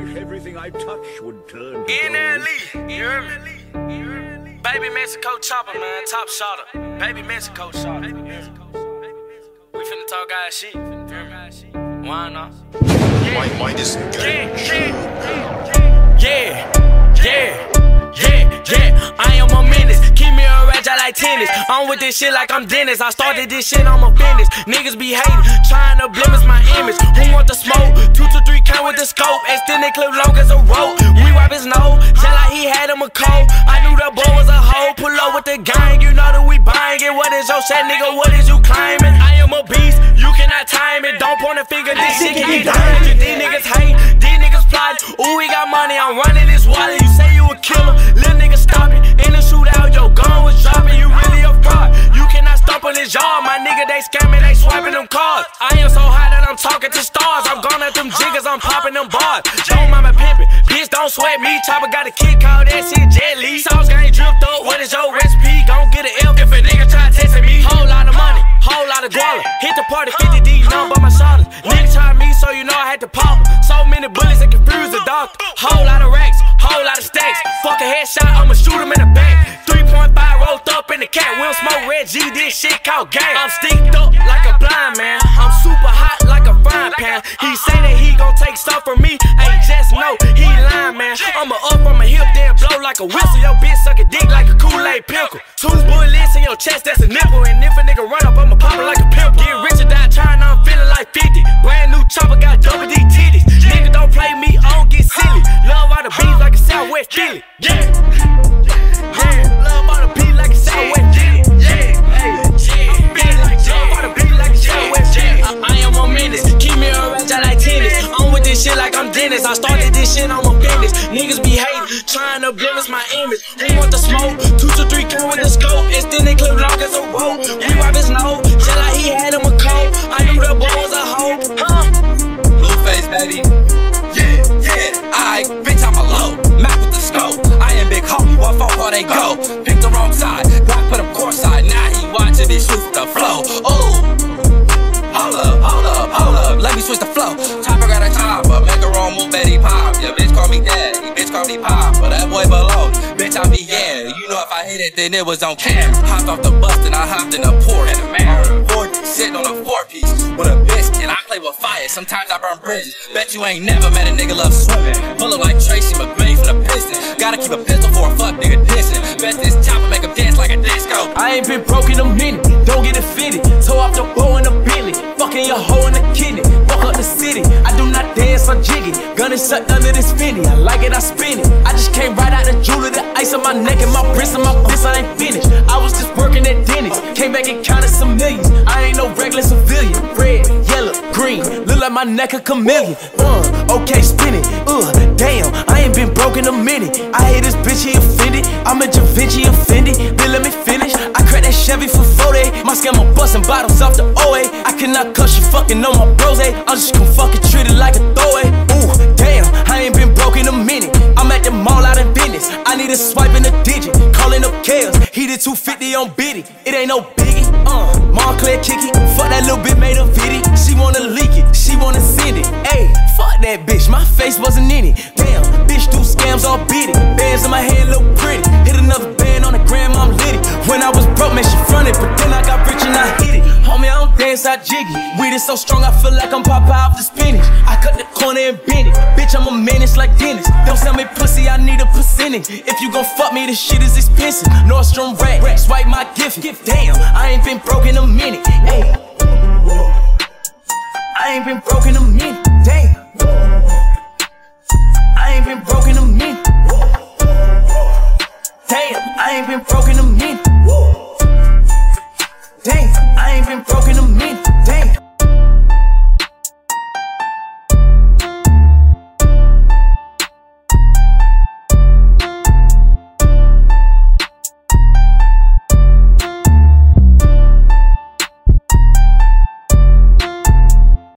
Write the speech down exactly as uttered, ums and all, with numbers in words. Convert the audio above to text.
everything I touch would turn to N L E, gold. you hear me? Baby Mexico chopper, man, top shotter. Baby Mexico shotter. We finna talk guys shit. Why not? Why, why this guy? Yeah, yeah, yeah, yeah, yeah. I am a menace. Keep me a ratchet like tennis. I'm with this shit like I'm Dennis. I started this shit, I'm a business. Niggas be hating, trying to blemish my image. Who want the smoke? Two to three count with the scope. Extended clip long as a rope. We wipe his nose, just like he had him a cold. I knew the boy was a hoe. Pull up with the gang, you know that we buying it. What is your shit, nigga? What is you claiming? I am a beast, you cannot time it. Don't point a finger, this shit can get dangerous. These niggas hate, these niggas plot. Ooh, we got money, I'm running this wallet. You say you a killer, little nigga stop it. In the shootout, your gun was dropping. You really a fraud. You cannot stomp on this yard, my nigga. They scamming, they swiping them cards. I am so high that I'm talking to stars. I'm gone at them jiggers, I'm popping them bars. Don't mind my pimpin', bitch, don't sweat me. Chopper got a kid, call that shit Jet Li. Sauce gang dripped up, what is your recipe? Gon' get an L if a nigga try testing me. Whole lot of money, whole lot of guala. Hit the party, fifty D, none but my shoulders. Nigga tried me, so you know I had to pop 'em. So many bullets that confuse the doctor. Whole lot of racks, whole lot of stacks. Fuck a headshot, I'ma shoot him in the back. three point five rolled up in the cat. We don't smoke red G, this shit called gang. I'm steeped up like a blind man. I'm super hot like a frying pan. He say that he gon' take stuff from me. Ain't just know he lying, man. I'ma up from my hip, then blow like a whistle. Your bitch suck a dick like a Kool-Aid pickle. Two bullets in your chest, that's a nipple. And if a nigga run up, I'ma pop it like a pimple. Get rich or die trying, I'm feeling like fifty. Brand new chopper, got double D titties. Nigga don't play me, I don't get silly. Love all the beats like a Southwest Philly. Yeah, yeah. Love all the beats like a Southwest Philly. Yeah, hey, yeah. Love all the beats like a Southwest Philly. I am a menace, keep me a ratchet like tennis. I'm with this shit like I'm Dennis. I started this shit, I'm a business. Niggas be hating, trying to blemish my image. Who want the smoke? Two to three count with the scope. Extended clip long as a rope. We wipe his nose, just like he had him a cold. I knew the boy was a hoe, huh? Blueface, baby. Yeah, yeah. I bitch, I'm a low. Map with the scope. I am big homie. What fuck where they go? Pick the wrong side. Black put him court side. Now he watching me shoot the flow. Ooh. Hold up, hold up, hold up. Let me switch the flow. Chopper got a chopper. Make a wrong move, Betty Pop. Yeah, bitch call me daddy. Bitch call me Pop. But that boy below. Bitch, I be yeah. You know if I hit it, then it was on cam. Hopped off the bus, and I hopped in the port. And the man, sitting on a four piece with a biscuit. I play with fire. Sometimes I burn bridges. Bet you ain't never met a nigga love swimming. Pull up like Tracy McGrady from the Pistons. Gotta keep a pistol for a fuck nigga dissing. Bet this chopper make him dance like a disco. I ain't been broke in a minute. Don't get it fitted. Toe off the bow in the Billy. Fucking your hoe in the kidney. Fuck up the city. I do not dance or jiggy. Gun is sucked under this Fendi. I like it, I spin it. I just came right out the jeweler. The ice on my neck and my wrist and my wrist. I ain't finished. I was just working at Denny's. Came back and counted some millions. I ain't no regular civilian. Red, yellow, green. Look like my neck a chameleon. Uh, okay, spin it. Uh, damn. I ain't been broke in a minute. I hate this bitch, he offended. I'm a Da Vinci offended. Then let me finish. I cracked that Chevy for forty. My scammer busting bottles off the O A. I cannot cuss you fucking on my bros, eh? I'm just gon' fucking treat it like a throwaway. Ooh, damn, I ain't been broke in a minute. I'm at the mall out in business. I need a swipe in a digit. Calling up Kales. He did two fifty on Biddy. It ain't no biggie. Uh, Montclair kicky. Fuck that little bit made a viddy. She wanna leak it. She wanna send it. Ayy, fuck that bitch. My face wasn't in it. Damn, bitch do scams all beat it. Bands in my hand look pretty. Hit another band on the gram, I'm litty. When I was broke, man, she fronted. But then I got rich and I hit it. Homie, I don't dance, I jiggy. Weed is so strong, I feel like I'm Popeye off the spinach. I cut the corner and bend it. Bitch, I'm a menace like Dennis. Don't sell me pussy, I need a percentage. If you gon' fuck me, this shit is expensive. Nordstrom rack, swipe my gift. Damn, I ain't been broke in a minute. Hey, I ain't been broke in a minute. Damn, I ain't been broke in a minute. Damn, I ain't been broke in a minute. Damn, I ain't been broke in a minute. Damn.